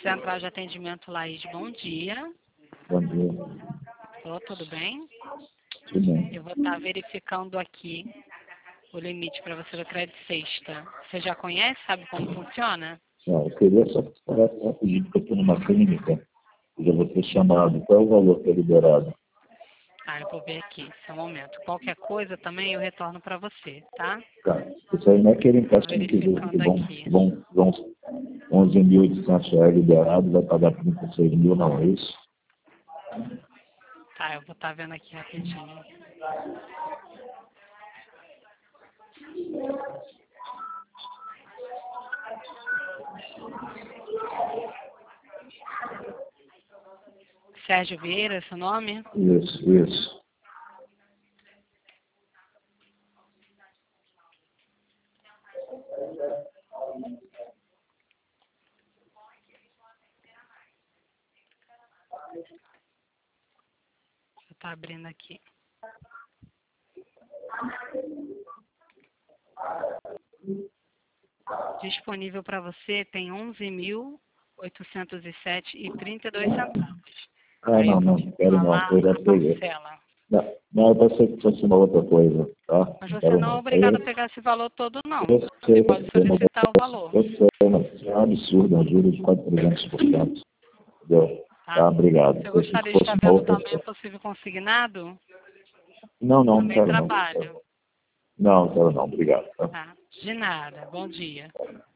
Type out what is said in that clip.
Central de Atendimento Laís, bom dia. Bom dia. Tudo bem? Tudo bem. Eu vou estar verificando aqui o limite para você do crédito sexta. Você já conhece? Sabe como funciona? Eu queria só parar rapidinho, porque eu estou numa clínica. Eu já vou ter chamado. Qual é o valor que é liberado? Eu vou ver aqui, só um momento. Qualquer coisa também eu retorno para você, tá? Tá. Isso aí não é aquele Estou empréstimo que verificando aqui. vão 11.800 reais liberado, vai pagar 36 mil, não é isso? Tá, eu vou estar vendo aqui rapidinho. Sérgio Vieira, seu nome? Isso. Vou estar abrindo aqui. Disponível para você tem 11.807,32 centavos. Aí eu vou Não quero não, falar eu já a peguei. parcela. Não, eu pensei que fosse uma outra coisa, tá? Mas você Quero não é não. obrigado a pegar esse valor todo, não. Eu Você sei, pode solicitar o valor. eu sei, mas é um absurdo, uma juros de quase 300%. Entendeu? Tá, obrigado. Você Pensei gostaria que de fosse estar uma vendo outra também o coisa. possível consignado? Não Também quero não. trabalho. Não, quero não, obrigado. Tá? Tá? De nada. Bom dia.